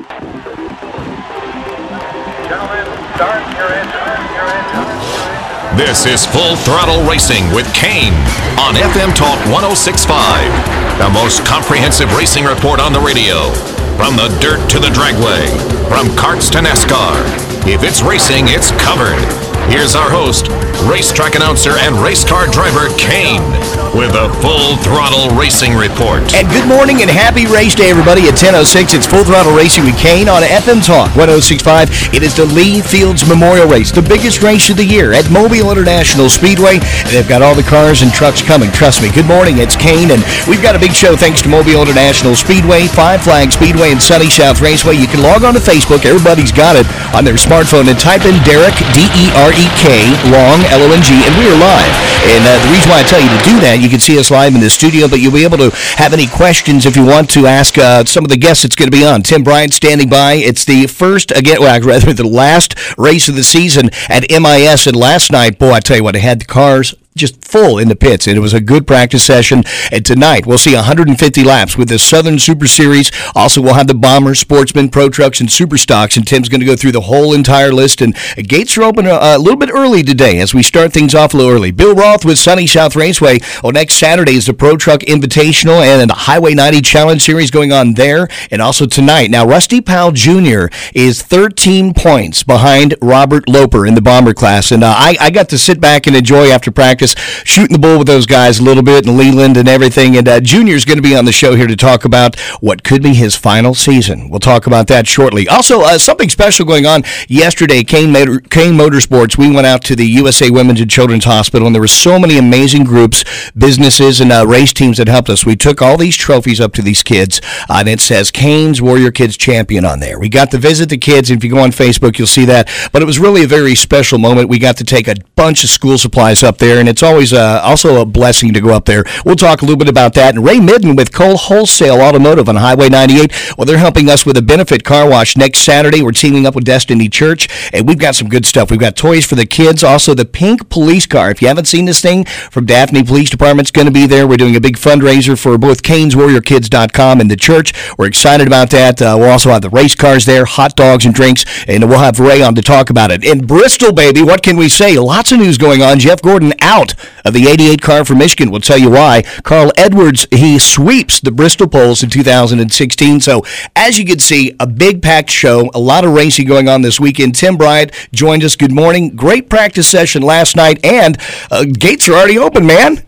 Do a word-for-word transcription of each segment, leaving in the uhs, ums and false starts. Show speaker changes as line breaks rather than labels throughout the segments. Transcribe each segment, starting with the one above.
Gentlemen, start your engine, your engine.
This is Full Throttle Racing with Kane on F M Talk one oh six point five, the most comprehensive racing report on the radio. From the dirt to the dragway, from karts to NASCAR. If it's racing, it's covered. Here's our host, racetrack announcer and race car driver Kane, with a Full Throttle Racing report.
And good morning and happy race day, everybody. At ten oh six, it's Full Throttle Racing with Kane on F M Talk one oh six point five. It is the Lee Fields Memorial Race, the biggest race of the year at Mobile International Speedway. And they've got all the cars and trucks coming. Trust me. Good morning. It's Kane, and we've got a big show thanks to Mobile International Speedway, Five Flag Speedway, and Sunny South Raceway. You can log on to Facebook. Everybody's got it on their smartphone and type in Derek, D E R E K, Long, L O N G, and we are live. And uh, the reason why I tell you to do that, you can see us live in the studio, but you'll be able to have any questions if you want to ask uh, some of the guests that's going to be on. Tim Bryant standing by. It's the first, again, well, rather the last race of the season at M I S, and last night, boy, I tell you what, it had the cars just full in the pits, and it was a good practice session. And tonight we'll see one hundred fifty laps with the Southern Super Series. Also, we'll have the Bombers, Sportsman, Pro Trucks, and Super Stocks, and Tim's going to go through the whole entire list. And gates are open a, a little bit early today as we start things off a little early. Bill Roth with Sunny South Raceway. Well, next Saturday is the Pro Truck Invitational and the Highway ninety Challenge Series going on there, and also tonight. Now, Rusty Powell Junior is thirteen points behind Robert Loper in the Bomber class, and uh, I, I got to sit back and enjoy after practice shooting the bull with those guys a little bit, and Leland and everything. And uh, Junior's going to be on the show here to talk about what could be his final season. We'll talk about that shortly. Also, uh, something special going on yesterday. Kane, Motor, Kane Motorsports, we went out to the U S A Women's and Children's Hospital, and there were so many amazing groups, businesses, and uh, race teams that helped us. We took all these trophies up to these kids, uh, and it says Kane's Warrior Kids Champion on there. We got to visit the kids. If you go on Facebook, you'll see that. But it was really a very special moment. We got to take a bunch of school supplies up there, and it's always uh, also a blessing to go up there. We'll talk a little bit about that. And Ray Midden with Cole Wholesale Automotive on Highway ninety-eight. Well, they're helping us with a benefit car wash next Saturday. We're teaming up with Destiny Church, and we've got some good stuff. We've got toys for the kids. Also, the pink police car. If you haven't seen this thing from Daphne Police Department's going to be there. We're doing a big fundraiser for both Canes Warrior Kids dot com and the church. We're excited about that. Uh, we'll also have the race cars there, hot dogs and drinks, and we'll have Ray on to talk about it. In Bristol, baby, what can we say? Lots of news going on. Jeff Gordon out of the eighty-eight car from Michigan. We'll tell you why. Carl Edwards, he sweeps the Bristol Poles in two thousand sixteen. So, as you can see, a big packed show, a lot of racing going on this weekend. Tim Bryant joined us. Good morning. Great practice session last night, and uh, gates are already open, man.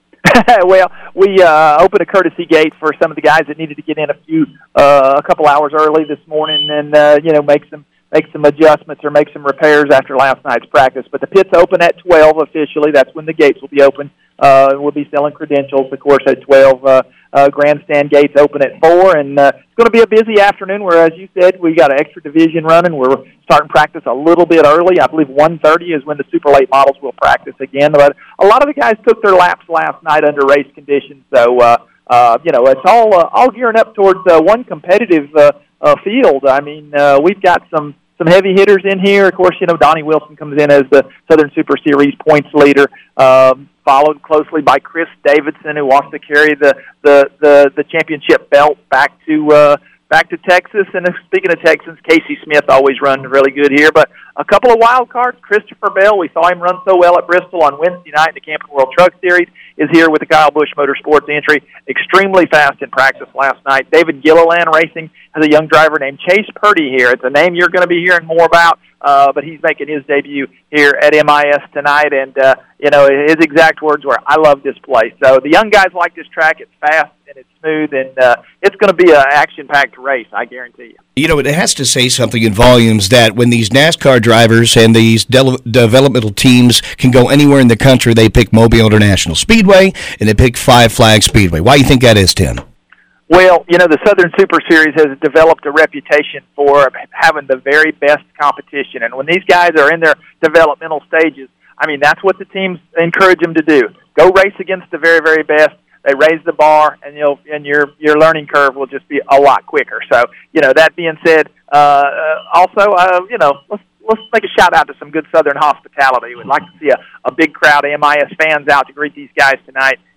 Well, we uh, opened a courtesy gate for some of the guys that needed to get in a few, uh, a couple hours early this morning, and uh, you know, make some make some adjustments or make some repairs after last night's practice. But the pit's open at twelve officially. That's when the gates will be open. Uh, we'll be selling credentials, of course, at twelve. Uh, uh, grandstand gates open at four, and uh, it's going to be a busy afternoon where, as you said, we got an extra division running. We're starting practice a little bit early. I believe one thirty is when the super late models will practice again. But a lot of the guys took their laps last night under race conditions, so uh, uh, you know, it's all uh, all gearing up towards uh, one competitive uh, uh, field. I mean, uh, we've got some. Some heavy hitters in here. Of course, you know, Donnie Wilson comes in as the Southern Super Series points leader, um, followed closely by Chris Davidson, who wants to carry the the the, the championship belt back to uh, back to Texas. And speaking of Texans, Casey Smith always runs really good here. But a couple of wild cards. Christopher Bell, we saw him run so well at Bristol on Wednesday night in the Camping World Truck Series, is here with the Kyle Busch Motorsports entry. Extremely fast in practice last night. David Gilliland Racing has a young driver named Chase Purdy here. It's a name you're going to be hearing more about, uh, but he's making his debut here at M I S tonight. And, uh, you know, his exact words were, "I love this place." So the young guys like this track. It's fast and it's smooth, and uh, it's going to be an action-packed race, I guarantee you.
You know, it has to say something in volumes that when these NASCAR drivers and these de- developmental teams can go anywhere in the country, they pick Mobile International Speedway and they pick Five Flag Speedway. Why do you think that is, Tim?
Well, you know, the Southern Super Series has developed a reputation for having the very best competition. And when these guys are in their developmental stages, I mean, that's what the teams encourage them to do. Go race against the very, very best. They raise the bar, and you'll and your your learning curve will just be a lot quicker. So, you know, that being said, uh, also, uh, you know, let's let's make a shout out to some good Southern hospitality. We'd like to see a, a big crowd of M I S fans out to greet these guys tonight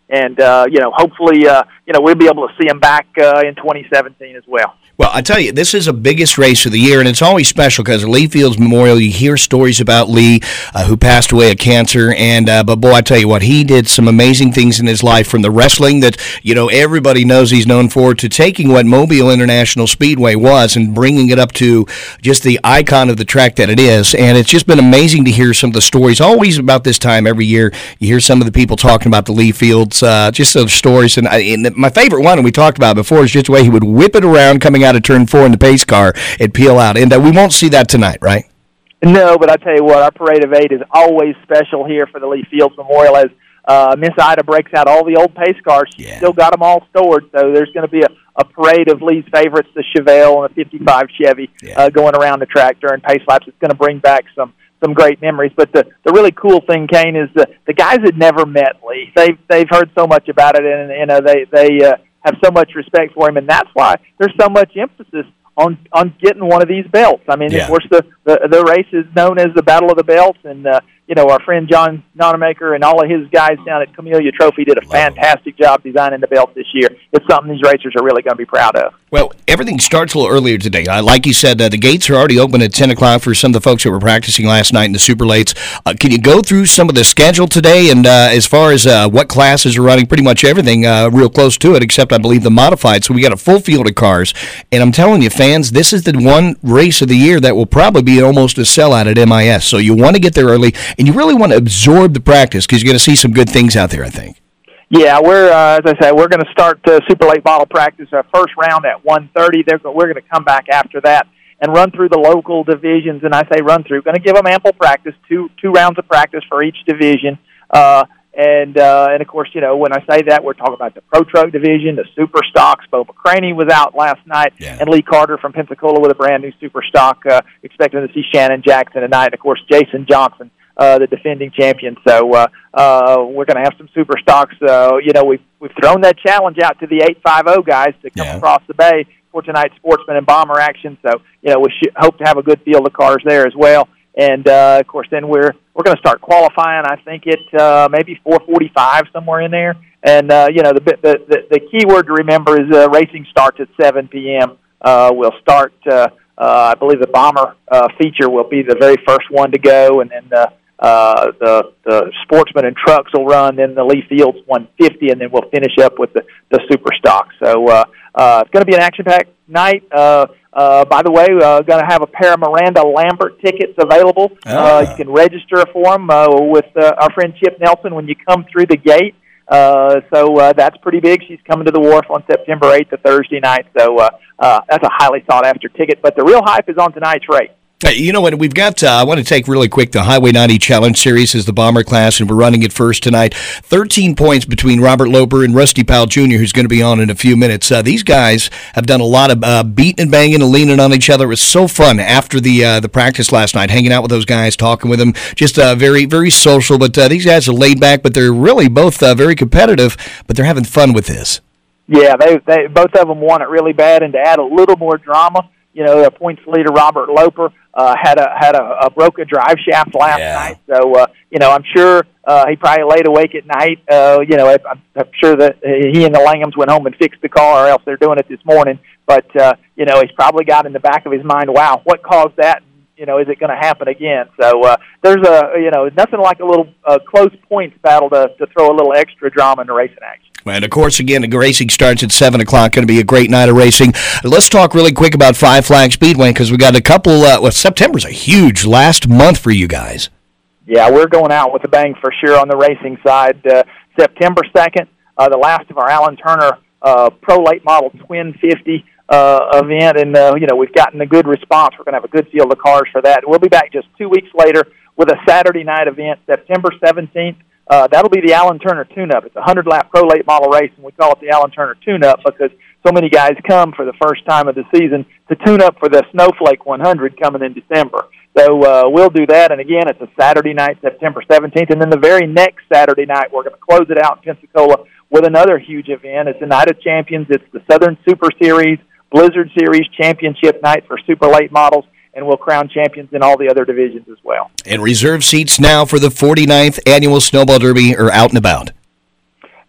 and uh, you know, hopefully, uh, you know, we'll be able to see him back uh, in twenty seventeen as well.
Well, I tell you, this is the biggest race of the year, and it's always special because Lee Fields Memorial, you hear stories about Lee, uh, who passed away of cancer, and uh, but boy, I tell you what, he did some amazing things in his life, from the wrestling that, you know, everybody knows he's known for, to taking what Mobile International Speedway was and bringing it up to just the icon of the track that it is, and it's just been amazing to hear some of the stories. Always about this time every year, you hear some of the people talking about the Lee Fields, uh, just those stories, and, I, and my favorite one, and we talked about it before, is just the way he would whip it around coming out of turn four in the pace car and peel out. And uh, we won't see that tonight, right?
No, but I tell you what, our Parade of Eight is always special here for the Lee Fields Memorial, as uh, Miss Ida breaks out all the old pace cars. She's
yeah.
still got them all stored, so there's going to be a, a parade of Lee's favorites, the Chevelle and the fifty-five Chevy, yeah. uh, going around the track during pace laps. It's going to bring back some some great memories. But the the really cool thing, Kane, is the the guys had never met Lee. They've they've heard so much about it, and you know they they uh, have so much respect for him, and that's why there's so much emphasis on on getting one of these belts. I mean, yeah. of course, the, the the race is known as the Battle of the Belts, and uh, you know, our friend John Nonemaker and all of his guys down at Camellia Trophy did a fantastic job designing the belts this year. It's something these racers are really going to be proud of.
Well, everything starts a little earlier today. Uh, like you said, uh, the gates are already open at ten o'clock for some of the folks that were practicing last night in the super lates. Uh, can you go through some of the schedule today, and uh, as far as uh, what classes are running, pretty much everything uh, real close to it, except I believe the modified. So we got a full field of cars, and I'm telling you, fans, this is the one race of the year that will probably be almost a sellout at M I S. So you want to get there early, and you really want to absorb the practice because you're going to see some good things out there, I think.
Yeah, we're uh, as I said, we're going to start uh, super late model practice, our first round at one thirty. They're we're going to come back after that and run through the local divisions. And I say run through, going to give them ample practice, two two rounds of practice for each division. Uh, and uh, and of course, you know, when I say that, we're talking about the Pro Truck division, the Super Stocks. Bo McCraney was out last night, yeah. and Lee Carter from Pensacola with a brand new Super Stock. Uh, expecting to see Shannon Jackson tonight, and of course, Jason Johnson, Uh, the defending champion. So uh, uh, we're going to have some super stocks. Uh, you know, we've we've thrown that challenge out to the eight fifty guys to come yeah. across the bay for tonight's Sportsman and Bomber action. So you know, we should hope to have a good field of cars there as well. And uh, of course, then we're we're going to start qualifying. I think at uh, maybe four forty-five, somewhere in there. And uh, you know, the the the, the key word to remember is uh, racing starts at seven p.m. Uh, we'll start. Uh, uh, I believe the Bomber uh, feature will be the very first one to go, and then. Uh, Uh, the the Sportsman and Trucks will run, then the Lee Fields one fifty, and then we'll finish up with the, the Super Stock. So uh, uh, it's going to be an action-packed night. Uh, uh, by the way, uh, going to have a pair of Miranda Lambert tickets available. Oh. Uh, you can register for them uh, with uh, our friend Chip Nelson when you come through the gate. Uh, so uh, that's pretty big. She's coming to the wharf on September eighth, a Thursday night. So uh, uh, that's a highly sought-after ticket. But the real hype is on tonight's race.
You know what, we've got, uh, I want to take really quick, the Highway ninety Challenge Series is the Bomber class, and we're running it first tonight. thirteen points between Robert Loper and Rusty Powell Junior, who's going to be on in a few minutes. Uh, these guys have done a lot of uh, beating and banging and leaning on each other. It was so fun after the uh, the practice last night, hanging out with those guys, talking with them. Just uh, very, very social, but uh, these guys are laid back, but they're really both uh, very competitive, but they're having fun with this.
Yeah, they, they both of them want it really bad, and to add a little more drama, you know, the points leader, Robert Loper, uh, had a had a, a broken drive shaft last yeah. night. So, uh, you know, I'm sure uh, he probably laid awake at night. Uh, you know, I'm, I'm sure that he and the Langhams went home and fixed the car, or else they're doing it this morning. But, uh, you know, he's probably got in the back of his mind, wow, what caused that? You know, is it going to happen again? So uh, there's a, you know, nothing like a little uh, close points battle to, to throw a little extra drama into racing action.
And, of course, again, the racing starts at seven o'clock. Going to be a great night of racing. Let's talk really quick about Five Flag Speedway because we got a couple, uh, well, September's a huge last month for you guys.
Yeah, we're going out with a bang for sure on the racing side. Uh, September second, uh, the last of our Alan Turner uh, Pro Late Model Twin fifty uh, event, and, uh, you know, we've gotten a good response. We're going to have a good field of cars for that. We'll be back just two weeks later with a Saturday night event, September seventeenth. Uh, that'll be the Alan Turner Tune-Up. It's a hundred-lap pro late model race, and we call it the Alan Turner Tune-Up because so many guys come for the first time of the season to tune up for the Snowflake one hundred coming in December. So uh, we'll do that, and again, it's a Saturday night, September seventeenth, and then the very next Saturday night, we're going to close it out in Pensacola with another huge event. It's the Night of Champions. It's the Southern Super Series, Blizzard Series Championship night for super late models, and we'll crown champions in all the other divisions as well.
And reserve seats now for the forty-ninth Annual Snowball Derby are out and about.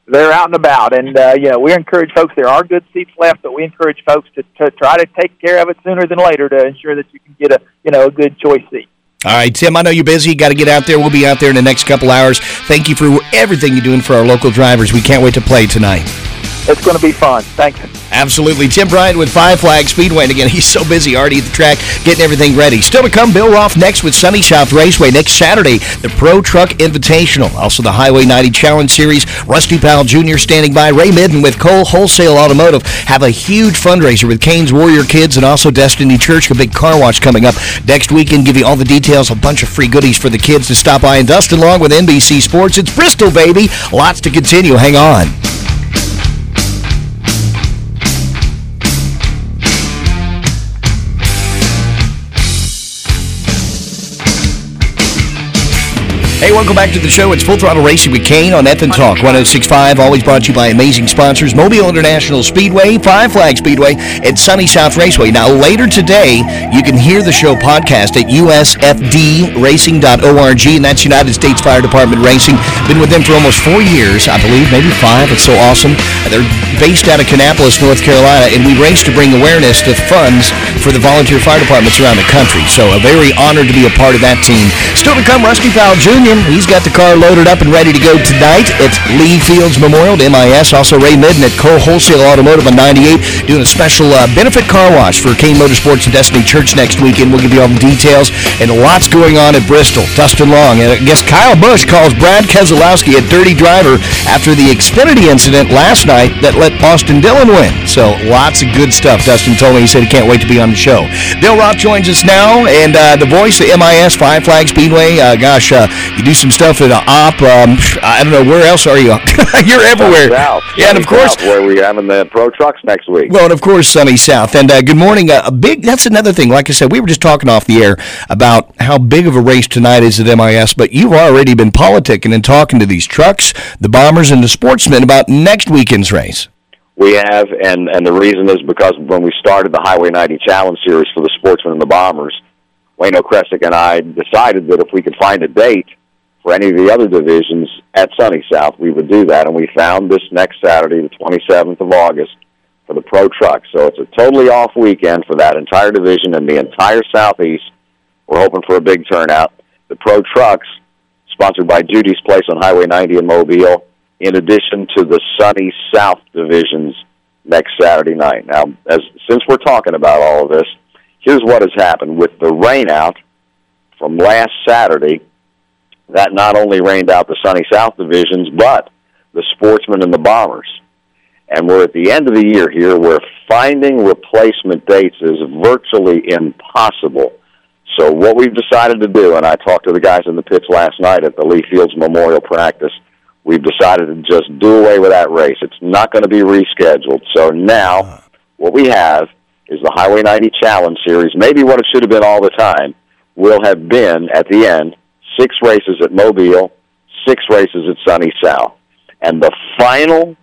they're out and about. And, uh, you know, we encourage folks, there are good seats left, but we encourage folks to, to try to take care of it sooner than later to ensure that you can get a, you know, a good choice seat.
All right, Tim, I know you're busy. You got to get out there. We'll be out there in the next couple hours. Thank you for everything you're doing for our local drivers. We can't wait to play tonight.
It's going to be fun. Thanks.
Absolutely. Tim Bryant with Five Flag Speedway. And again, he's so busy already at the track getting everything ready. Still to come, Bill Roth next with Sunny South Raceway. Next Saturday, the Pro Truck Invitational. Also the Highway ninety Challenge Series. Rusty Powell Junior standing by. Ray Midden with Cole Wholesale Automotive have a huge fundraiser with Kane's Warrior Kids and also Destiny Church. A big car wash coming up next weekend. Give you all the details. A bunch of free goodies for the kids to stop by. And Dustin Long with N B C Sports. It's Bristol, baby. Lots to continue. Hang on. Hey, welcome back to the show. It's Full Throttle Racing with Kane on F M Talk one oh six point five. Always brought to you by amazing sponsors, Mobile International Speedway, Five Flag Speedway, and Sunny South Raceway. Now, later today, you can hear the show podcast at U S F D racing dot org, and that's United States Fire Department Racing. Been with them for almost four years, I believe, maybe five. It's so awesome. They're based out of Kannapolis, North Carolina, and we race to bring awareness to funds for the volunteer fire departments around the country. So, a very honored to be a part of that team. Still to come, Rusty Powell Junior He's got the car loaded up and ready to go tonight. It's Lee Fields Memorial to M I S. Also, Ray Midden at Cole Wholesale Automotive on ninety-eight doing a special uh, benefit car wash for Kane Motorsports and Destiny Church next weekend. We'll give you all the details. And lots going on at Bristol. Dustin Long. And I guess Kyle Busch calls Brad Keselowski a dirty driver after the Xfinity incident last night that let Austin Dillon win. So, lots of good stuff. Dustin told me he said he can't wait to be on the show. Bill Roth joins us now. And uh, the voice of M I S, Five Flag Speedway. Uh, gosh, uh, you do some stuff at uh, op. Um, I don't know, where else are you? You're everywhere.
South.
Yeah, and of course,
South, where we having the Pro Trucks next week.
Well, and of course, Sunny South. And uh, good morning. Uh, a big. That's another thing. Like I said, we were just talking off the air about how big of a race tonight is at M I S. But you've already been politicking and talking to these trucks, the bombers, and the sportsmen about next weekend's race.
We have, and and the reason is because when we started the Highway ninety Challenge Series for the sportsmen and the bombers, Wayne O'Kresick and I decided that if we could find a date for any of the other divisions at Sunny South, we would do that. And we found this next Saturday, the twenty-seventh of August, for the Pro Trucks. So it's a totally off weekend for that entire division and the entire Southeast. We're hoping for a big turnout. The Pro Trucks, sponsored by Judy's Place on Highway ninety in Mobile, in addition to the Sunny South divisions next Saturday night. Now, as since we're talking about all of this, here's what has happened. With the rain out from last Saturday, that not only rained out the Sunny South divisions, but the sportsmen and the bombers. And we're at the end of the year here where finding replacement dates is virtually impossible. So what we've decided to do, and I talked to the guys in the pits last night at the Lee Fields Memorial Practice, we've decided to just do away with that race. It's not going to be rescheduled. So now what we have is the Highway ninety Challenge Series. Maybe what it should have been all the time will have been, at the end, six races at Mobile, six races at Sunny South. And the final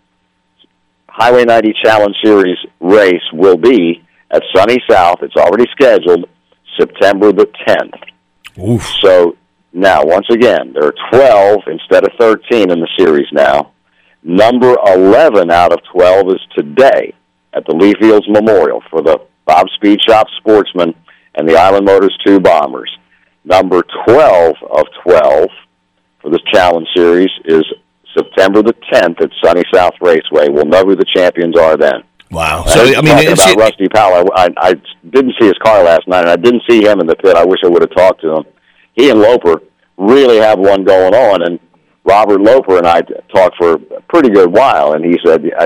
Highway ninety Challenge Series race will be at Sunny South. It's already scheduled, September the tenth.
Oof.
So now, once again, there are twelve instead of thirteen in the series now. Number eleven out of twelve is today at the Lee Fields Memorial for the Bob Speed Shop Sportsmen and the Island Motors two Bombers. Number twelve of twelve for this Challenge Series is September the tenth at Sunny South Raceway. We'll know who the champions are then.
Wow.
So, I mean, it's about
it,
Rusty Powell. I, I, I didn't see his car last night, and I didn't see him in the pit. I wish I would have talked to him. He and Loper really have one going on, and Robert Loper and I talked for a pretty good while, and he said, I,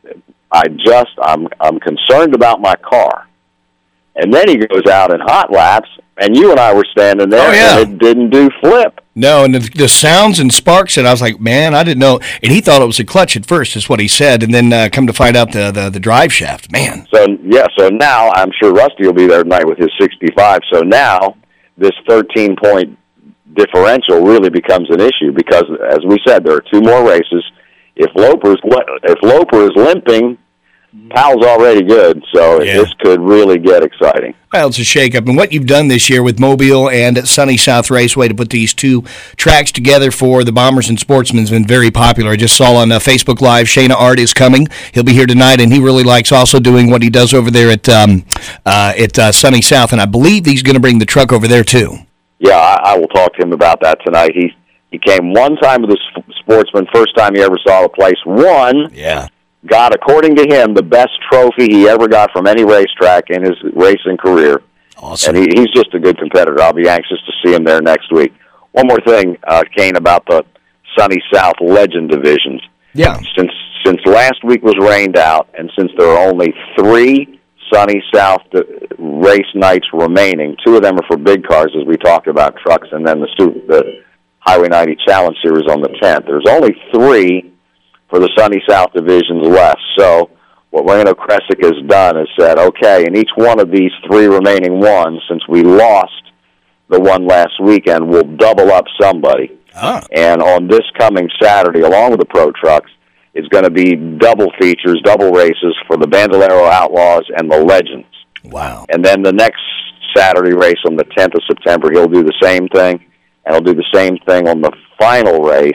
I just, I'm, I'm concerned about my car. And then he goes out in hot laps, and you and I were standing there,
oh, yeah.
and it didn't do flip.
No, and the, the sounds and sparks, and I was like, man, I didn't know. And he thought it was a clutch at first, is what he said, and then uh, come to find out the, the, the drive shaft. Man.
So, yeah, so now I'm sure Rusty will be there tonight with his sixty-five. So now this thirteen-point differential really becomes an issue because, as we said, there are two more races. If Loper's, if Loper is limping, Powell's already good, so
Yeah.
this could really get exciting.
Well, it's a shakeup. And what you've done this year with Mobile and Sunny South Raceway to put these two tracks together for the Bombers and Sportsmen has been very popular. I just saw on uh, Facebook Live, Shana Art is coming. He'll be here tonight, and he really likes also doing what he does over there at um, uh, at uh, Sunny South. And I believe he's going to bring the truck over there, too.
Yeah, I, I will talk to him about that tonight. He he came one time with the Sportsman, first time he ever saw the place. Won.
Yeah.
Got, according to him, the best trophy he ever got from any racetrack in his racing career.
Awesome.
And he, he's just a good competitor. I'll be anxious to see him there next week. One more thing, uh, Kane, about the Sunny South Legend divisions.
Yeah.
Since since last week was rained out, and since there are only three Sunny South race nights remaining, two of them are for big cars, as we talked about, trucks, and then the, the Highway ninety Challenge Series on the tenth. There's only three for the Sunny South divisions left. So what Reno Cressick has done is said, okay, in each one of these three remaining ones, since we lost the one last weekend, we'll double up somebody.
Ah.
And on this coming Saturday, along with the Pro Trucks, it's going to be double features, double races for the Bandolero Outlaws and the Legends.
Wow.
And then the next Saturday race on the tenth of September, he'll do the same thing, and he'll do the same thing on the final race,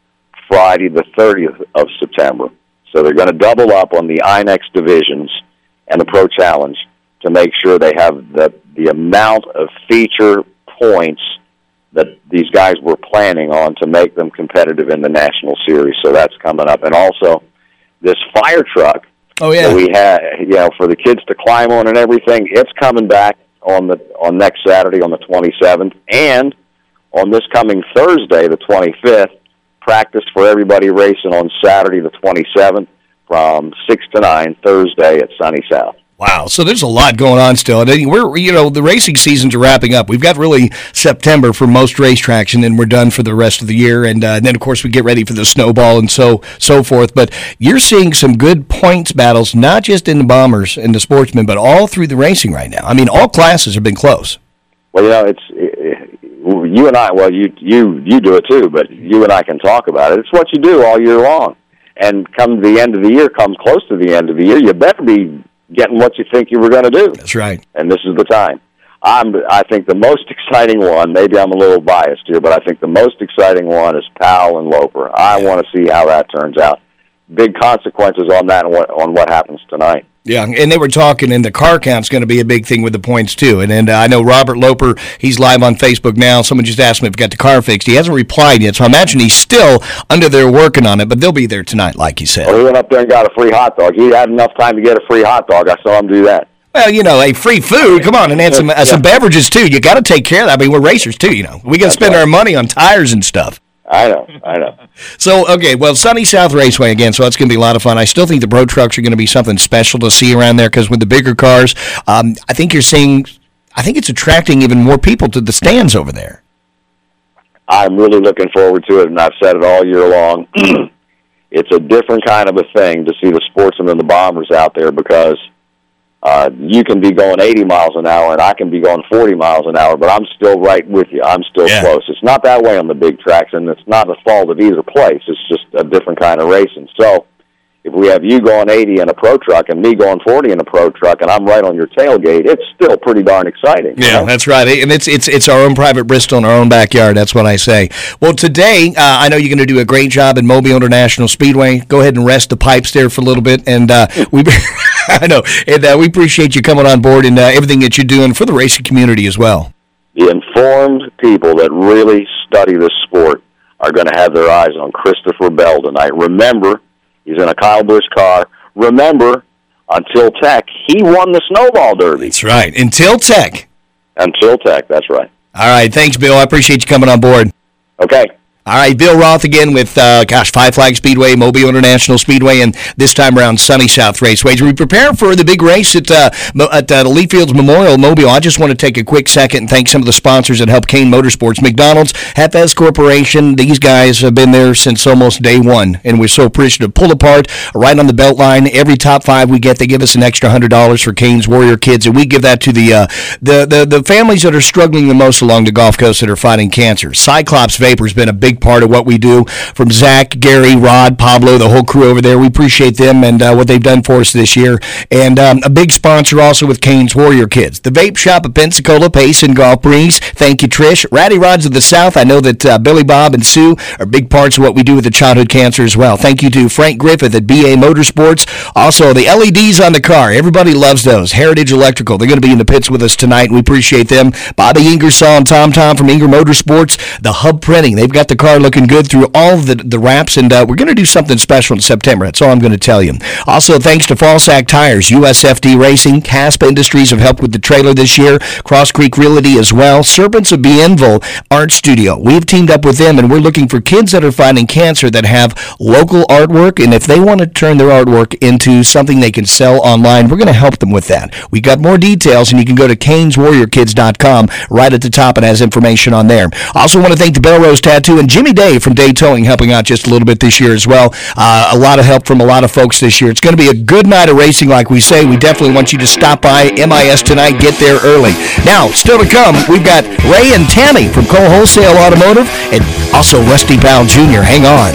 Friday the thirtieth of September. So they're going to double up on the I N E X divisions and the Pro Challenge to make sure they have the, the amount of feature points that these guys were planning on to make them competitive in the National Series. So that's coming up. And also, this fire truck
Oh, yeah.
that we had, you know, for the kids to climb on and everything, it's coming back on the on next Saturday on the twenty-seventh. And on this coming Thursday, the twenty-fifth, practice for everybody racing on Saturday the twenty-seventh from six to nine, Thursday at Sunny South.
Wow, so there's a lot going on still. And we're, you know, the racing seasons are wrapping up. We've got really September for most racetracks, and then we're done for the rest of the year. And, uh, and then, of course, we get ready for the snowball and so so forth. But you're seeing some good points battles, not just in the Bombers and the Sportsmen, but all through the racing right now. I mean, all classes have been close.
Well, you know, it's it, you and I. Well, you you you do it too, but you and I can talk about it. It's what you do all year long. And come the end of the year, come close to the end of the year, you better be getting what you think you were going to do.
That's right.
And this is the time. I'm, I think the most exciting one, maybe I'm a little biased here, but I think the most exciting one is Powell and Loper. I
Yeah.
want to see how that turns out. Big consequences on that and what, on what happens tonight.
Yeah, and they were talking, and the car count's going to be a big thing with the points, too. And, and uh, I know Robert Loper, he's live on Facebook now. Someone just asked him if he got the car fixed. He hasn't replied yet, so I imagine he's still under there working on it, but they'll be there tonight, like you said.
Well, he went up there and got a free hot dog. He had enough time to get a free hot dog. I saw him do that.
Well, you know, hey, free food, come on, and then some, uh, some beverages, too. You got to take care of that. I mean, we're racers, too, you know. We got to spend
right.
our money on tires and stuff.
I know, I know.
So, okay, well, Sunny South Raceway again, so that's going to be a lot of fun. I still think the Pro Trucks are going to be something special to see around there because with the bigger cars, um, I think you're seeing, I think it's attracting even more people to the stands over there.
I'm really looking forward to it, and I've said it all year long. It's a different kind of a thing to see the Sportsmen and the Bombers out there because uh, you can be going eighty miles an hour and I can be going forty miles an hour, but I'm still right with you. I'm still
Yeah.
close. It's not that way on the big tracks, and it's not the fault of either place. It's just a different kind of racing. So if we have you going eighty in a Pro Truck and me going forty in a Pro Truck and I'm right on your tailgate, it's still pretty darn exciting. you
Yeah,
know?
that's right. And it's it's it's our own private Bristol in our own backyard. That's what I say. Well, today, uh, I know you're going to do a great job at Mobile International Speedway. Go ahead and rest the pipes there for a little bit. And uh, we, I know, and uh, we appreciate you coming on board and uh, everything that you're doing for the racing community as well.
The informed people that really study this sport are going to have their eyes on Christopher Bell tonight. Remember, he's in a Kyle Busch car. Remember, until Tech, he won the Snowball Derby.
That's right. Until Tech.
Until Tech, that's right.
All right. Thanks, Bill. I appreciate you coming on board.
Okay.
All right, Bill Roth again with, uh, gosh, Five Flag Speedway, Mobile International Speedway, and this time around Sunny South Raceway. As we prepare for the big race at, uh, at uh, the Lee Fields Memorial Mobile, I just want to take a quick second and thank some of the sponsors that help Kane Motorsports. McDonald's, Heffez Corporation, these guys have been there since almost day one, and we're so appreciative. Pull Apart, right on the belt line. Every top five we get, they give us an extra one hundred dollars for Kane's Warrior Kids, and we give that to the, uh, the, the, the families that are struggling the most along the Gulf Coast that are fighting cancer. Cyclops Vapor has been a big big part of what we do. From Zach, Gary, Rod, Pablo, the whole crew over there, we appreciate them and uh, what they've done for us this year. And um, a big sponsor also with Cane's Warrior Kids. The Vape Shop of Pensacola, Pace and Golf Breeze. Thank you, Trish. Ratty Rods of the South. I know that uh, Billy Bob and Sue are big parts of what we do with the childhood cancer as well. Thank you to Frank Griffith at B A Motorsports. Also, the L E Ds on the car. Everybody loves those. Heritage Electrical. They're going to be in the pits with us tonight. We appreciate them. Bobby Ingersoll and Tom Tom from Inger Motorsports. The Hub Printing. They've got the car looking good through all of the, the wraps, and uh, we're going to do something special in September. That's all I'm going to tell you. Also, thanks to Fallsack Tires, U S F D Racing, Caspa Industries have helped with the trailer this year, Cross Creek Realty as well, Serpents of Bienville Art Studio. We've teamed up with them, and we're looking for kids that are fighting cancer that have local artwork, and if they want to turn their artwork into something they can sell online, we're going to help them with that. We got more details, and you can go to canes warrior kids dot com. Right at the top, it has information on there. Also want to thank the Belrose Tattoo and Jimmy Day from Day Towing helping out just a little bit this year as well. Uh, a lot of help from a lot of folks this year. It's going to be a good night of racing, like we say. We definitely want you to stop by M I S tonight. Get there early. Now, still to come, we've got Ray and Tammy from Cole Wholesale Automotive and also Rusty Powell Junior Hang on.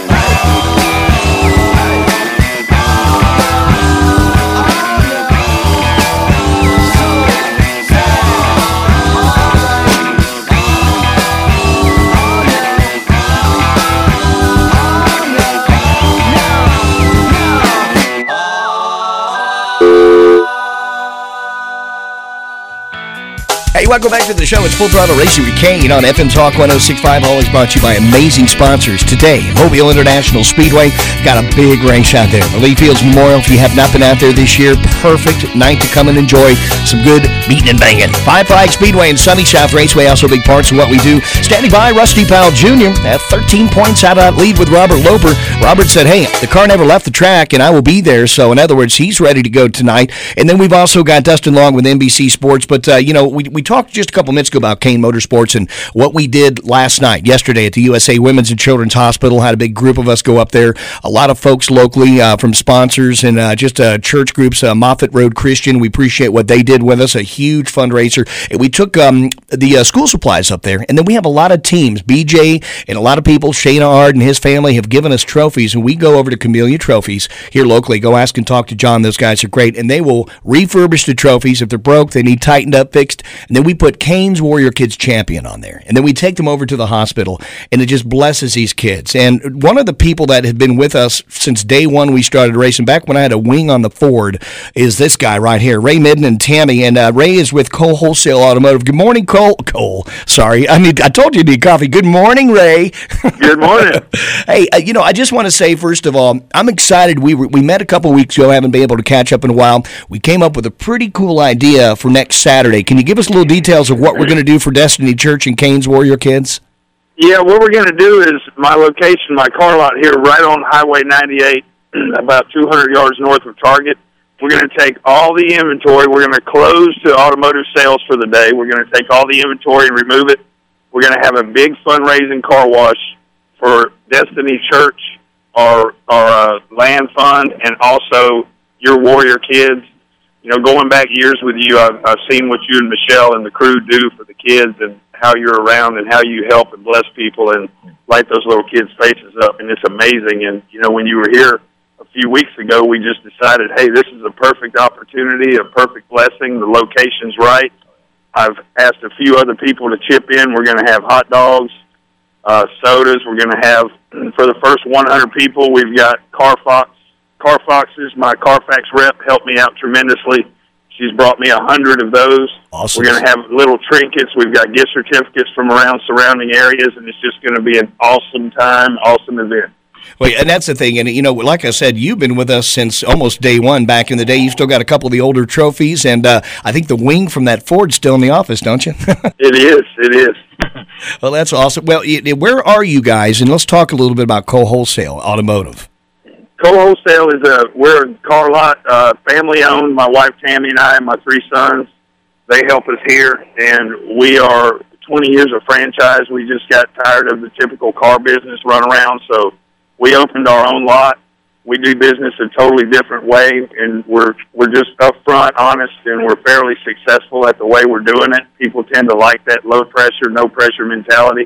Hey, welcome back to the show. It's Full Throttle Racing with Kane on F M Talk one oh six point five, always brought to you by amazing sponsors. Today, Mobile International Speedway got a big race out there. The Lee Fields Memorial, if you have not been out there this year, perfect night to come and enjoy some good beating and banging. Five Flag Speedway and Sunny South Raceway, also big parts of what we do. Standing by, Rusty Powell Junior at thirteen points out of that lead with Robert Loper. Robert said, hey, the car never left the track, and I will be there. So, in other words, he's ready to go tonight. And then we've also got Dustin Long with N B C Sports. But, uh, you know, we, we talked just a couple minutes ago about Kane Motorsports and what we did last night, yesterday at the U S A Women's and Children's Hospital. Had a big group of us go up there. A lot of folks locally uh, from sponsors and uh, just uh, church groups. Uh, Moffett Road Christian, we appreciate what they did with us. A huge fundraiser. And we took um, the uh, school supplies up there, and then we have a lot of teams. B J and a lot of people, Shayna Ard and his family have given us trophies, and we go over to Camellia Trophies here locally. Go ask and talk to John. Those guys are great, and they will refurbish the trophies. If they're broke, they need tightened up, fixed, and then we put Cane's Warrior Kids Champion on there. And then we take them over to the hospital, and it just blesses these kids. And one of the people that had been with us since day one we started racing, back when I had a wing on the Ford, is this guy right here, Ray Midden and Tammy. And uh, Ray is with Cole Wholesale Automotive. Good morning, Cole. Cole, sorry. I need. I told you to need coffee. Good morning, Ray.
Good morning.
Hey, uh, you know, I just want to say, first of all, I'm excited. We were, we met a couple weeks ago. Haven't been able to catch up in a while. We came up with a pretty cool idea for next Saturday. Can you give us a little details of what we're going to do for Destiny Church and Cane's Warrior Kids?
Yeah, what we're going to do is my location, my car lot here, right on Highway ninety-eight, about two hundred yards north of Target. We're going to take all the inventory. We're going to close to automotive sales for the day. We're going to take all the inventory and remove it. We're going to have a big fundraising car wash for Destiny Church, our, our uh, land fund, and also your Warrior Kids. You know, going back years with you, I've, I've seen what you and Michelle and the crew do for the kids and how you're around and how you help and bless people and light those little kids' faces up, and it's amazing. And, you know, when you were here a few weeks ago, we just decided, hey, this is a perfect opportunity, a perfect blessing. The location's right. I've asked a few other people to chip in. We're going to have hot dogs, uh, sodas. We're going to have, for the first one hundred people, we've got Carfox. Carfoxes, my Carfax rep, helped me out tremendously. She's brought me a hundred of those.
Awesome.
We're going to have little trinkets. We've got gift certificates from around surrounding areas, and it's just going to be an awesome time, awesome event.
Well, and that's the thing. And, you know, like I said, you've been with us since almost day one back in the day. You've still got a couple of the older trophies, and uh, I think the wing from that Ford's still in the office, don't you?
It is. It is.
Well, that's awesome. Well, where are you guys? And let's talk a little bit about Cole Wholesale Automotive.
Cole Wholesale is a, we're a car lot, uh, family owned. My wife Tammy and I and my three sons, they help us here, and we are twenty years of franchise. We just got tired of the typical car business run around, so we opened our own lot. We do business a totally different way, and we're we're just upfront, honest, and we're fairly successful at the way we're doing it. People tend to like that low pressure, no pressure mentality.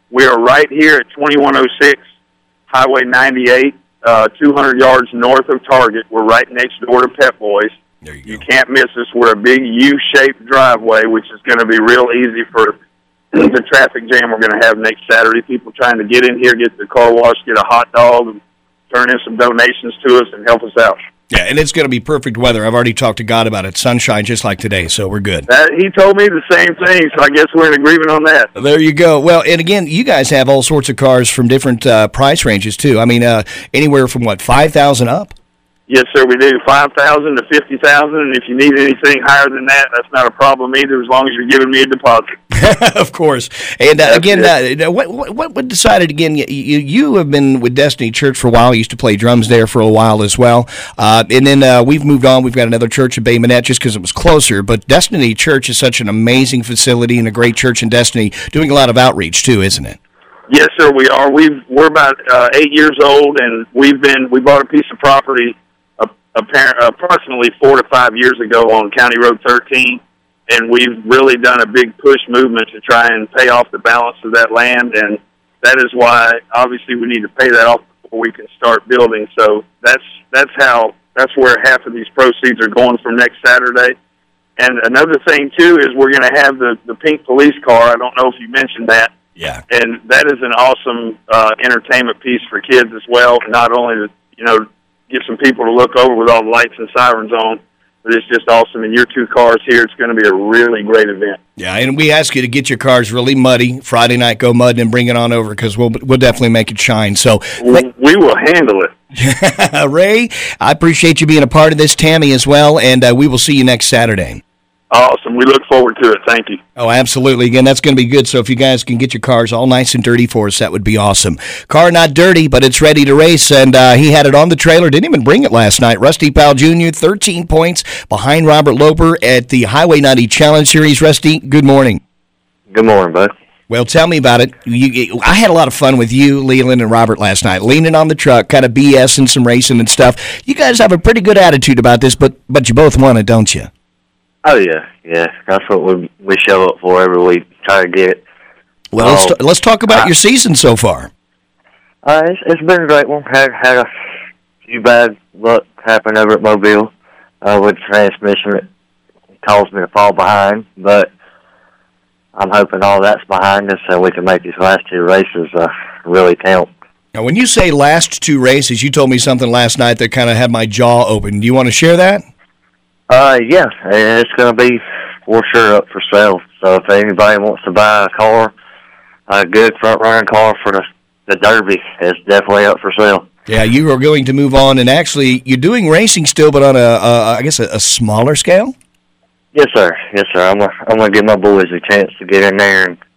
We are right here at twenty-one oh six Highway ninety-eight, uh, two hundred yards north of Target. We're right next door to Pep Boys.
There you go.
You can't miss us. We're a big U-shaped driveway, which is going to be real easy for the traffic jam we're going to have next Saturday. People trying to get in here, get their car washed, get a hot dog, and turn in some donations to us and help us out.
Yeah, and it's going to be perfect weather. I've already talked to God about it. Sunshine just like today, so we're good.
That, he told me the same thing, so I guess we're in agreement on that.
There you go. Well, and again, you guys have all sorts of cars from different uh, price ranges, too. I mean, uh, anywhere from, what, five thousand dollars up?
Yes, sir, we do five thousand dollars to fifty thousand dollars, and if you need anything higher than that, that's not a problem either, as long as you're giving me a deposit.
Of course. And uh, again, uh, what, what what decided, again, you, you have been with Destiny Church for a while. You used to play drums there for a while as well. Uh, and then uh, we've moved on. We've got another church in Bay Minette just because it was closer. But Destiny Church is such an amazing facility and a great church in Destiny, doing a lot of outreach too, isn't it?
Yes, sir, we are. We've, we're about uh, eight years old, and we've been we bought a piece of property approximately four to five years ago on County Road thirteen, and we've really done a big push movement to try and pay off the balance of that land, and that is why, obviously, we need to pay that off before we can start building. So that's that's how that's where half of these proceeds are going from next Saturday. And another thing, too, is we're going to have the, the pink police car. I don't know if you mentioned that.
Yeah.
And that is an awesome uh, entertainment piece for kids as well, not only to, you know, get some people to look over with all the lights and sirens on, but it's just awesome. And your two cars here, it's going to be a really great event. Yeah,
and we ask you to get your cars really muddy Friday night, go mud, and bring it on over because we'll we'll definitely make it shine. So
we, we will handle it.
Ray, I appreciate you being a part of this. Tammy as well, and uh, we will see you next Saturday.
Awesome. We look forward to it. Thank you.
Oh, absolutely. Again, that's going to be good. So if you guys can get your cars all nice and dirty for us, that would be awesome. Car not dirty, but it's ready to race, and uh, he had it on the trailer. Didn't even bring it last night. Rusty Powell Junior, thirteen points behind Robert Loper at the Highway ninety Challenge Series. Rusty, good morning.
Good morning, bud.
Well, tell me about it. You, I had a lot of fun with you, Leland, and Robert last night, leaning on the truck, kind of BSing some racing and stuff. You guys have a pretty good attitude about this, but but you both won it, don't you?
Oh, yeah, yeah. That's what we we show up for every week, try to get it.
Well, uh, let's, t- let's talk about I, your season so far.
Uh, it's, it's been a great one. Had, had a few bad luck happen over at Mobile uh, with the transmission. It caused me to fall behind, but I'm hoping all that's behind us so we can make these last two races uh, really count.
Now, when you say last two races, you told me something last night that kind of had my jaw open. Do you want to share that?
Uh, yeah, it's going to be for sure up for sale. So if anybody wants to buy a car, a good front-running car for the, the Derby, it's definitely up for sale.
Yeah, you are going to move on, and actually, you're doing racing still, but on a, a I guess, a, a smaller scale?
Yes, sir. Yes, sir. I'm gonna, I'm going to give my boys a chance to get in there and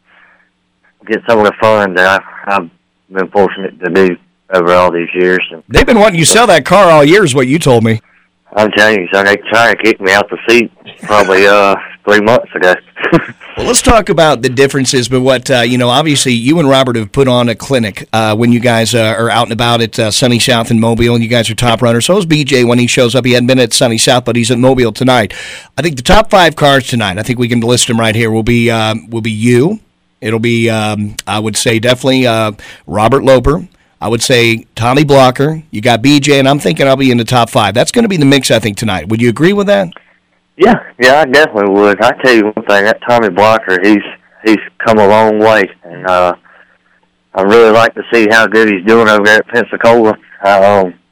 get some of the fun that I, I've been fortunate to do over all these years. And,
They've been wanting you to sell that car all year is what you told me.
I'm telling you, son, they tried to kick me out the seat probably uh, three months ago.
Well, let's talk about the differences, but what, uh, you know, obviously you and Robert have put on a clinic uh, when you guys uh, are out and about at uh, Sunny South and Mobile, and you guys are top runners. So is B J when he shows up. He hadn't been at Sunny South, but he's at Mobile tonight. I think the top five cars tonight, I think we can list them right here, will be, um, will be you. It'll be, um, I would say, definitely uh, Robert Loper. I would say Tommy Blocker. You got B J, and I'm thinking I'll be in the top five. That's going to be the mix, I think, tonight. Would you agree with that?
Yeah, yeah, I definitely would. I tell you one thing, that Tommy Blocker, he's he's come a long way, and uh, I really like to see how good he's doing over there at Pensacola. I um,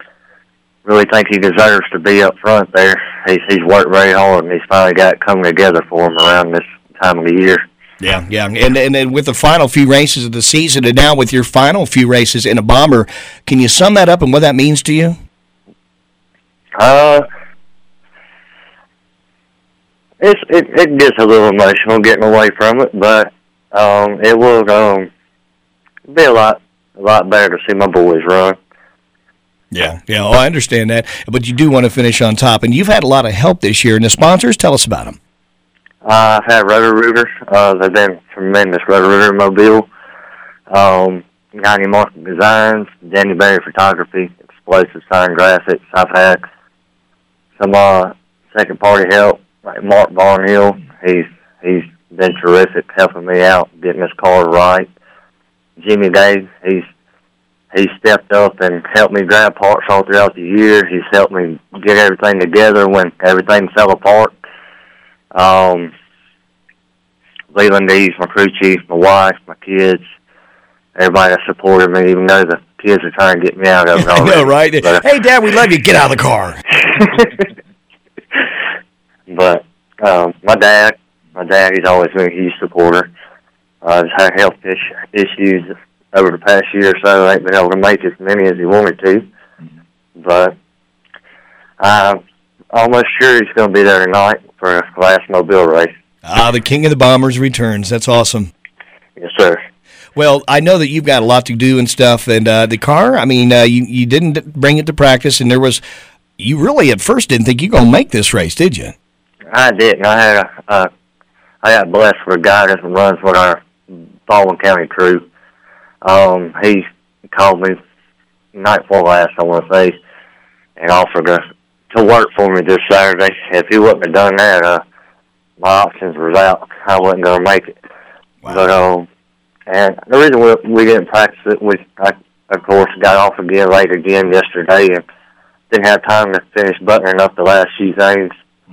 really think he deserves to be up front there. He's he's worked very hard, and he's finally got it coming together for him around this time of the year.
Yeah, yeah, and and then with the final few races of the season, and now with your final few races in a bomber, can you sum that up and what that means to you?
Uh, it's it, it gets a little emotional getting away from it, but um, it will um be a lot a lot better to see my boys run.
Yeah, yeah, oh, I understand that, but you do want to finish on top, and you've had a lot of help this year. And the sponsors, tell us about them.
Uh, I've had Roto-Rooter. Uh, they've been tremendous. Roto-Rooter Mobile, um, ninety Market Designs, Danny Berry Photography, Explosive Sign Graphics. I've had some uh, second-party help, like Mark Barnhill. He's he's been terrific helping me out, getting this car right. Jimmy Day. He's He stepped up and helped me grab parts all throughout the year. He's helped me get everything together when everything fell apart. Um, Leland Dees, my crew chief, my wife, my kids, everybody that supported me, even though the kids are trying to get me out of it already.
I know, right? But, hey, Dad, we love you. Get out of the car.
But um, my dad, my dad, he's always been a huge supporter. Uh, he's had health is- issues over the past year or so. I ain't been able to make as many as he wanted to. But I'm almost sure he's going to be there tonight for the last Mobile race.
Ah, the King of the Bombers returns. That's awesome.
Yes, sir.
Well, I know that you've got a lot to do and stuff, and uh, the car, I mean, uh, you, you didn't bring it to practice, and there was, you really at first didn't think you were going to make this race, did you?
I didn't. I had a, uh, I got blessed for a guy that runs with our Baldwin County crew. Um, he called me night before last, I want to say, and offered to, to work for me this Saturday. If he wouldn't have done that, uh, my options were out. I wasn't going to make it. Wow. But, um, and the reason we, we didn't practice it, we, I, of course, got off again late again yesterday and didn't have time to finish buttoning up the last few things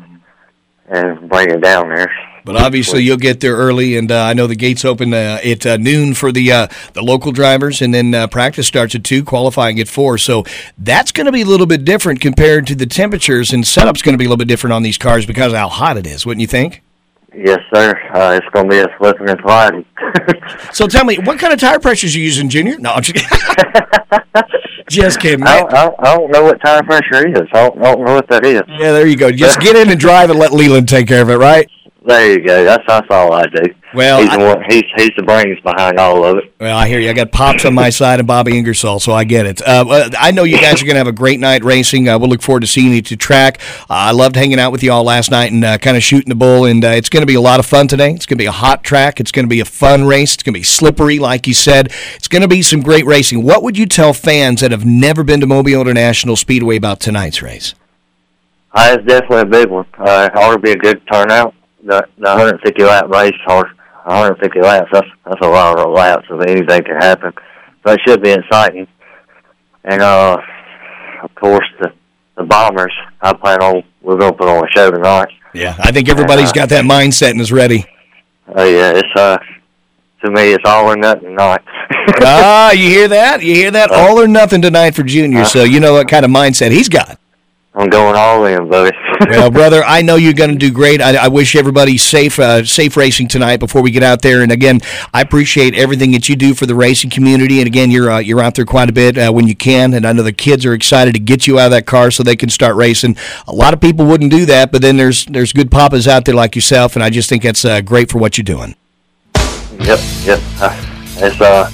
and bring it down there.
But obviously you'll get there early, and uh, I know the gates open uh, at uh, noon for the uh, the local drivers, and then uh, practice starts at two, qualifying at four. So that's going to be a little bit different compared to the temperatures, and setup's going to be a little bit different on these cars because of how hot it is, wouldn't you think?
Yes, sir. Uh, it's going to be a slipping and sliding.
So tell me, what kind of tire pressures are you using, Junior? No, I'm just kidding. Just kidding.
I don't, I, don't, I don't know what tire pressure is. I don't, I don't know what that is.
Yeah, there you go. Just get in and drive and let Leland take care of it, right?
There you go. That's, that's all I do.
Well,
he's,
I,
the one, he's, he's the brains behind all of it.
Well, I hear you. I got Pops on my side and Bobby Ingersoll, so I get it. Uh, I know you guys are going to have a great night racing. Uh, we'll look forward to seeing you to track. Uh, I loved hanging out with you all last night and uh, kind of shooting the bull, and uh, it's going to be a lot of fun today. It's going to be a hot track. It's going to be a fun race. It's going to be slippery, like you said. It's going to be some great racing. What would you tell fans that have never been to Mobile International Speedway about tonight's race?
Uh, it's definitely a big one. Uh, it ought to be a good turnout. The, the one hundred fifty lap race, or one hundred fifty laps, that's, that's a lot of laps, so anything can happen. So it should be exciting. And, uh, of course, the, the Bombers, I plan on, we're going to put on a show tonight.
Yeah, I think everybody's and, uh, got that mindset and is ready.
Oh, uh, yeah, it's, uh, to me, it's all or nothing tonight.
Ah, you hear that? You hear that? All or nothing tonight for Junior, uh, so you know what kind of mindset he's got.
I'm going all in, buddy.
Well, brother, I know you're going to do great. I, I wish everybody safe uh, safe racing tonight before we get out there. And, again, I appreciate everything that you do for the racing community. And, again, you're uh, you're out there quite a bit uh, when you can. And I know the kids are excited to get you out of that car so they can start racing. A lot of people wouldn't do that, but then there's there's good papas out there like yourself, and I just think that's uh, great for what you're doing.
Yep, yep. Uh, it's uh,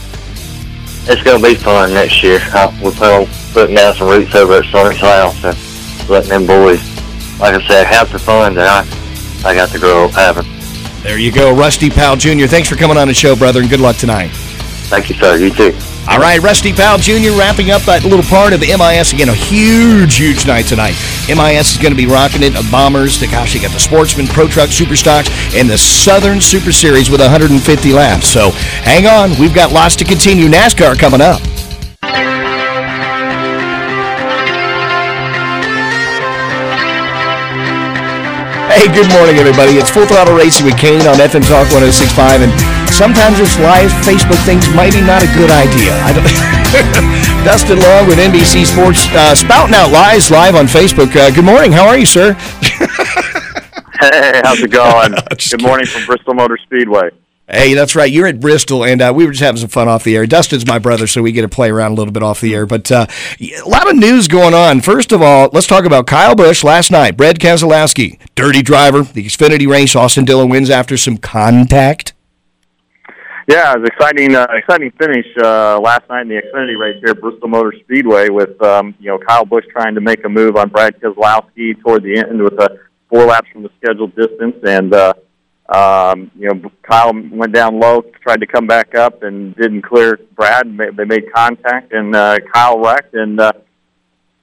it's going to be fun next year. Uh, we're putting, putting down some roots over at Sonic's house and letting them boys, like I said, have the fun that I, I got to grow up having.
There you go, Rusty Powell Junior Thanks for coming on the show, brother, and good luck tonight.
Thank you, sir. You too.
All right, Rusty Powell Junior wrapping up that little part of the M I S. Again, a huge, huge night tonight. M I S is going to be rocking it. The Bombers, the, gosh, you got the Sportsman, Pro Truck Super Stocks, and the Southern Super Series with one hundred fifty laps. So hang on. We've got lots to continue. NASCAR coming up. Hey, good morning, everybody. It's Full Throttle Racing with Kane on F M Talk one oh six point five, and sometimes this live Facebook thing's maybe not a good idea. I don't Dustin Long with N B C Sports, uh, spouting out lies live on Facebook. Uh, good morning. How are you, sir?
Hey, how's it going? Good morning from Bristol Motor Speedway.
Hey, that's right. You're at Bristol, and uh, we were just having some fun off the air. Dustin's my brother, so we get to play around a little bit off the air. But uh, a lot of news going on. First of all, let's talk about Kyle Busch last night. Brad Keselowski, dirty driver, the Xfinity race. Austin Dillon wins after some contact.
Yeah, it was an exciting, uh, exciting finish uh, last night in the Xfinity race here at Bristol Motor Speedway with um, you know Kyle Busch trying to make a move on Brad Keselowski toward the end with a four laps from the scheduled distance, and uh, Um, you know, Kyle went down low, tried to come back up, and didn't clear Brad. They made contact, and uh, Kyle wrecked. And uh,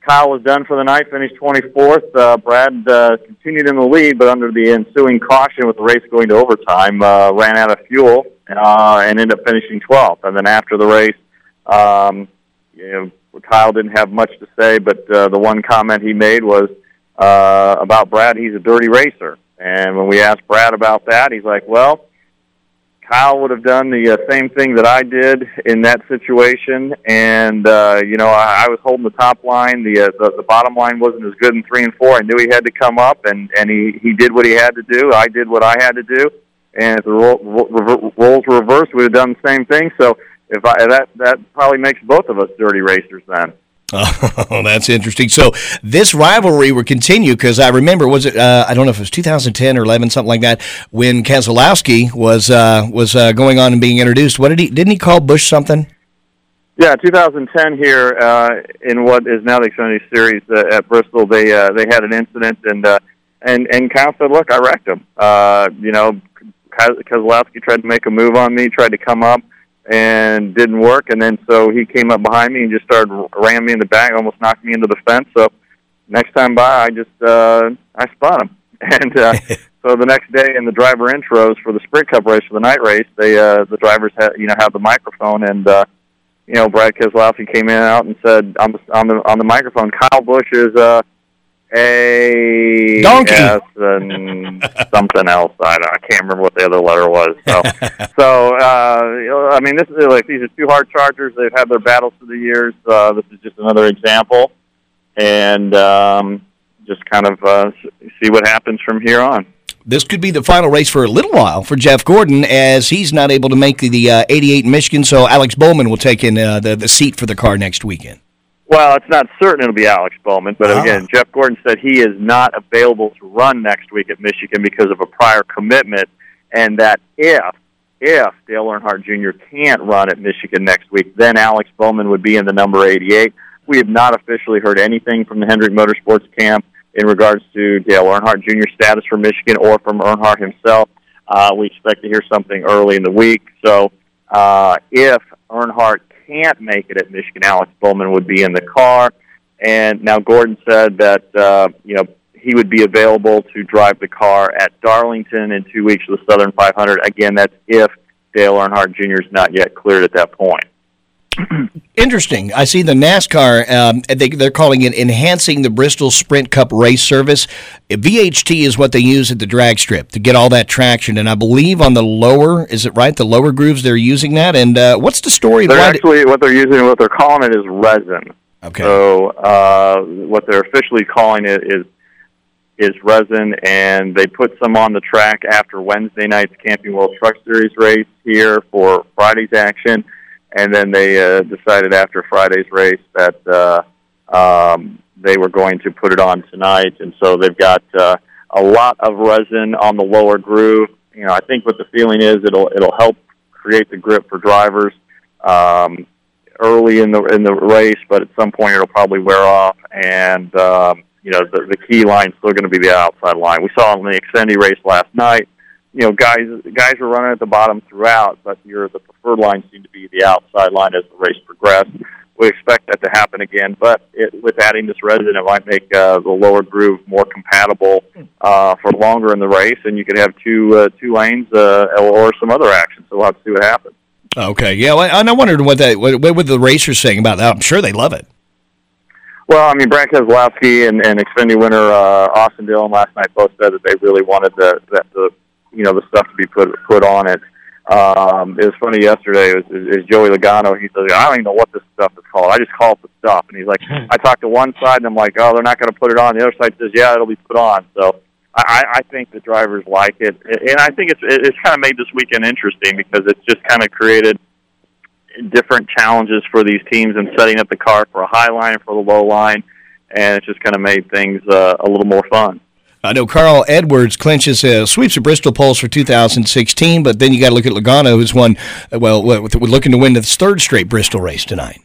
Kyle was done for the night, finished twenty-fourth. Uh, Brad uh, continued in the lead, but under the ensuing caution with the race going to overtime, uh, ran out of fuel uh, and ended up finishing twelfth. And then after the race, um, you know, Kyle didn't have much to say, but uh, the one comment he made was uh, about Brad, he's a dirty racer. And when we asked Brad about that, he's like, well, Kyle would have done the uh, same thing that I did in that situation, and uh, you know I, I was holding the top line. The, uh, the the bottom line wasn't as good in three and four. I knew he had to come up, and and he he did what he had to do. I did what I had to do, and if the ro- ro- roles were reversed, we would have done the same thing. So if I, that that probably makes both of us dirty racers then.
Oh, that's interesting. So this rivalry will continue because I remember, was it, uh, I don't know if it was two thousand ten or eleven, something like that, when Keselowski was uh, was uh, going on and being introduced. What did he, didn't he call Busch something?
Yeah, two thousand ten here uh, in what is now the Xfinity Series uh, at Bristol, they uh, they had an incident, and uh, and and Kyle said, look, I wrecked him. Uh, you know, Keselowski tried to make a move on me, tried to come up, and didn't work, and then so he came up behind me and just started ramming me in the back, almost knocked me into the fence. So next time by, I just uh, I spun him, and uh, so the next day in the driver intros for the Sprint Cup race for the night race, they uh, the drivers had you know have the microphone, and uh, you know Brad Keselowski came in and out and said on the on the on the microphone, Kyle Busch is uh, a
donkey
yes, and something else. I, I can't remember what the other letter was. So, so uh, I mean, this is like these are two hard chargers. They've had their battles through the years. Uh, this is just another example, and um, just kind of uh, see what happens from here on.
This could be the final race for a little while for Jeff Gordon, as he's not able to make the, the uh, eighty-eight in Michigan. So Alex Bowman will take in uh, the the seat for the car next weekend.
Well, it's not certain it'll be Alex Bowman, but
ah.
again, Jeff Gordon said he is not available to run next week at Michigan because of a prior commitment, and that if if Dale Earnhardt Junior can't run at Michigan next week, then Alex Bowman would be in the number eighty-eight. We have not officially heard anything from the Hendrick Motorsports camp in regards to Dale Earnhardt Junior's status for Michigan or from Earnhardt himself. Uh, we expect to hear something early in the week. So uh, if Earnhardt can't make it at Michigan, Alex Bowman would be in the car. And now Gordon said that uh, you know he would be available to drive the car at Darlington in two weeks for the Southern five hundred. Again, that's if Dale Earnhardt Junior is not yet cleared at that point.
Interesting. I see the NASCAR, um, they, they're calling it enhancing the Bristol Sprint Cup race service. V H T is what they use at the drag strip to get all that traction. And I believe on the lower, is it right, the lower grooves, they're using that? And uh, what's the story?
They're actually, what they're using, what they're calling it is resin.
Okay.
So uh, what they're officially calling it is is resin, and they put some on the track after Wednesday night's Camping World Truck Series race here for Friday's action. And then they uh, decided after Friday's race that uh, um, they were going to put it on tonight. And so they've got uh, a lot of resin on the lower groove. You know, I think what the feeling is, it'll it'll help create the grip for drivers um, early in the in the race, but at some point it'll probably wear off. And um, you know, the, the key line is still going to be the outside line. We saw in the Xfinity race last night. You know, guys guys were running at the bottom throughout, but your the preferred line seemed to be the outside line as the race progressed. We expect that to happen again, but it, with adding this resin, it might make uh, the lower groove more compatible uh, for longer in the race, and you could have two uh, two lanes uh, or some other action. So we'll have to see what happens.
Okay, yeah, well, and I wondered what that what, what were the racers saying about that. I'm sure they love it.
Well, I mean, Brad Keselowski and, and Xfinity winner uh, Austin Dillon last night both said that they really wanted the the, the you know, the stuff to be put put on it. Um, it was funny yesterday. It was, it was Joey Logano. He said, I don't even know what this stuff is called. I just call it the stuff. And he's like, I talked to one side, and I'm like, oh, they're not going to put it on. The other side says, yeah, it'll be put on. So I, I think the drivers like it. And I think it's it's kind of made this weekend interesting because it's just kind of created different challenges for these teams in setting up the car for a high line, for the low line, and it's just kind of made things uh, a little more fun.
I know Carl Edwards clinches uh, sweeps the Bristol Poles for two thousand sixteen, but then you got to look at Logano, who's won, well, we're looking to win the third straight Bristol race tonight.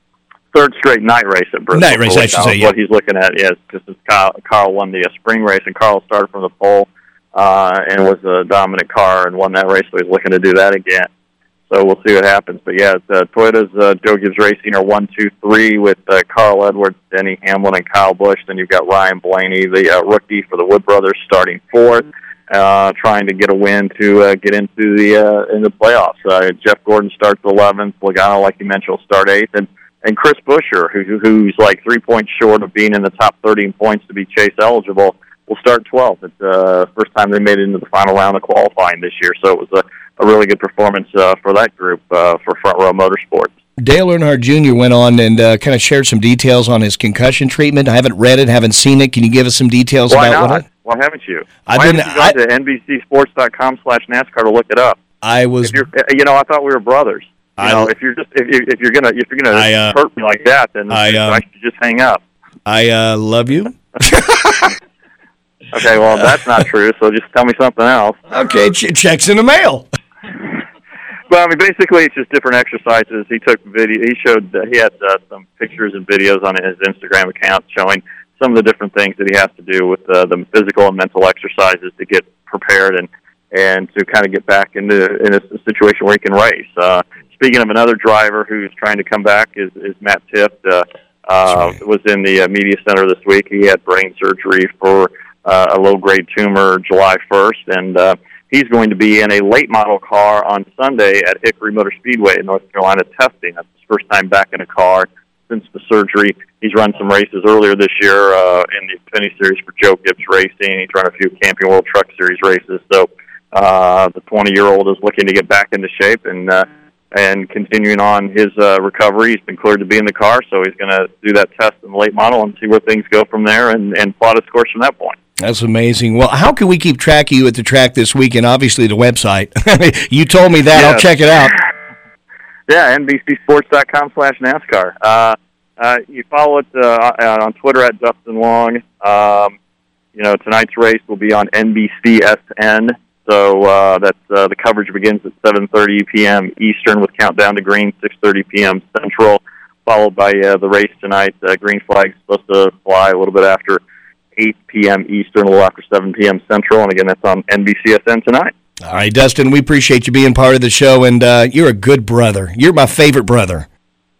Third straight night race at Bristol.
Night race, I should say, yeah.
What he's looking at, yes, just as Carl, Carl won the uh, spring race, and Carl started from the pole uh, and was a dominant car and won that race, so he's looking to do that again. So we'll see what happens. But, yeah, it's, uh, Toyota's uh, Joe Gibbs Racing are one, two, three with uh, Carl Edwards, Denny Hamlin, and Kyle Busch. Then you've got Ryan Blaney, the uh, rookie for the Wood Brothers, starting fourth, uh, trying to get a win to uh, get into the uh, in the playoffs. Uh, Jeff Gordon starts eleventh. Logano, like you mentioned, will start eighth. And, and Chris Buescher, who, who's like three points short of being in the top thirteen points to be Chase eligible, will start twelfth. It's the uh, first time they made it into the final round of qualifying this year. So it was a a really good performance uh, for that group uh, for Front Row Motorsports.
Dale Earnhardt Junior went on and uh, kind of shared some details on his concussion treatment. I haven't read it, haven't seen it. Can you give us some details
Why
about
not?
what it?
Why haven't you?
I've
Why
been,
haven't you gone to N B C sports dot com slash NASCAR to look it up?
I was.
If you're, you know, I thought we were brothers. You
I,
know, if you're just if, you, if you're gonna if you're gonna
I, uh,
hurt me like that, then I, uh, I should just hang up.
I uh, love you.
Okay, well that's not true. So just tell me something else.
Okay, ch- checks in the mail.
Well, I mean, basically, it's just different exercises. He took video. He showed. Uh, he had uh, some pictures and videos on his Instagram account showing some of the different things that he has to do with uh, the physical and mental exercises to get prepared and and to kind of get back into in a, a situation where he can race. Uh, speaking of another driver who's trying to come back is, is Matt Tifft. Uh, uh, was in the uh, media center this week. He had brain surgery for uh, a low-grade tumor July first, and uh, he's going to be in a late model car on Sunday at Hickory Motor Speedway in North Carolina testing. That's his first time back in a car since the surgery. He's run some races earlier this year uh, in the Xfinity Series for Joe Gibbs Racing. He's run a few Camping World Truck Series races. So uh, the twenty-year-old is looking to get back into shape and uh, and continuing on his uh, recovery. He's been cleared to be in the car, so he's going to do that test in the late model and see where things go from there and, and plot his course from that point.
That's amazing. Well, how can we keep track of you at the track this weekend? Obviously, the website. You told me that. Yes. I'll check it out.
Yeah, N B C sports dot com slash NASCAR. Uh, uh, you follow it uh, on Twitter at Dustin Long. Um, you know, tonight's race will be on N B C S N. So uh, that's uh, the coverage begins at seven thirty p.m. Eastern with countdown to green, six thirty p.m. Central, followed by uh, the race tonight. Uh, green flag's supposed to fly a little bit after eight p.m. Eastern, a little after seven p.m. Central. And again, that's on N B C S N tonight.
All right, Dustin, we appreciate you being part of the show, and uh, you're a good brother. You're my favorite brother.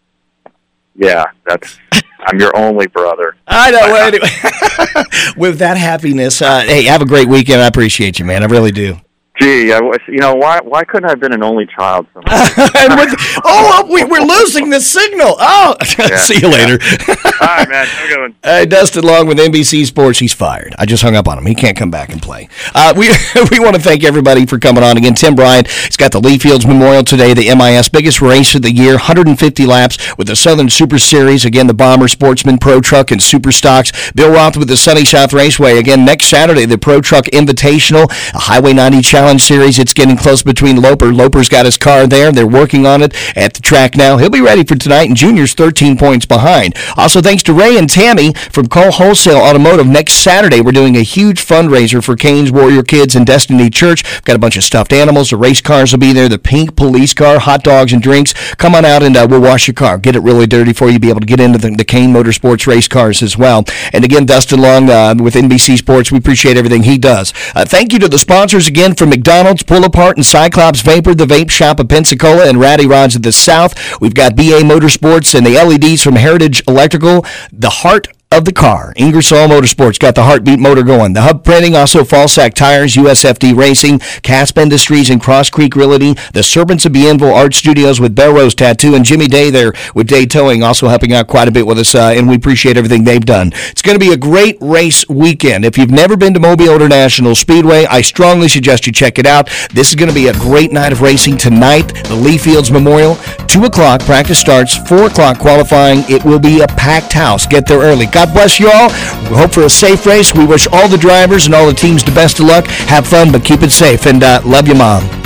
Yeah, that's. I'm your only brother.
I know. Well, anyway, with that happiness, uh, hey, have a great weekend. I appreciate you, man. I really do.
Gee, I, you know, why why couldn't I have been an only child?
with, oh, we, we're losing the signal. Oh, yeah. See you later.
All right, man. Have a good one.
Hey, Dustin Long with N B C Sports. He's fired. I just hung up on him. He can't come back and play. Uh, we we want to thank everybody for coming on again. Tim Bryant, he's got the Lee Fields Memorial today, the M I S biggest race of the year, one hundred fifty laps with the Southern Super Series. Again, the Bomber, Sportsman, Pro Truck, and Super Stocks. Bill Roth with the Sunny South Raceway. Again, next Saturday, the Pro Truck Invitational, a Highway ninety Challenge Series. It's getting close between Loper. Loper's got his car there. They're working on it at the track now. He'll be ready for tonight, and Junior's thirteen points behind. Also, thanks to Ray and Tammy from Cole Wholesale Automotive. Next Saturday, we're doing a huge fundraiser for Canes Warrior Kids and Destiny Church. We've got a bunch of stuffed animals. The race cars will be there. The pink police car, hot dogs and drinks. Come on out and uh, we'll wash your car. Get it really dirty for you. Be able to get into the, the Kane Motorsports race cars as well. And again, Dustin Long uh, with N B C Sports. We appreciate everything he does. Uh, thank you to the sponsors again from McDonald's, Pull Apart, and Cyclops Vapor, the vape shop of Pensacola, and Ratty Rods of the South. We've got B A Motorsports and the L E Ds from Heritage Electrical, the heart of the car. Ingersoll Motorsports got the heartbeat motor going. The Hub Printing, also Falsac Tires, U S F D Racing, Casp Industries, and Cross Creek Realty. The Serpents of Bienville Art Studios with Belrose Tattoo, and Jimmy Day there with Day Towing, also helping out quite a bit with us, uh, and we appreciate everything they've done. It's going to be a great race weekend. If you've never been to Mobile International Speedway, I strongly suggest you check it out. This is going to be a great night of racing tonight. The Lee Fields Memorial, two o'clock, practice starts, four o'clock qualifying. It will be a packed house. Get there early. God bless you all. We hope for a safe race. We wish all the drivers and all the teams the best of luck. Have fun, but keep it safe. And uh, love you, Mom.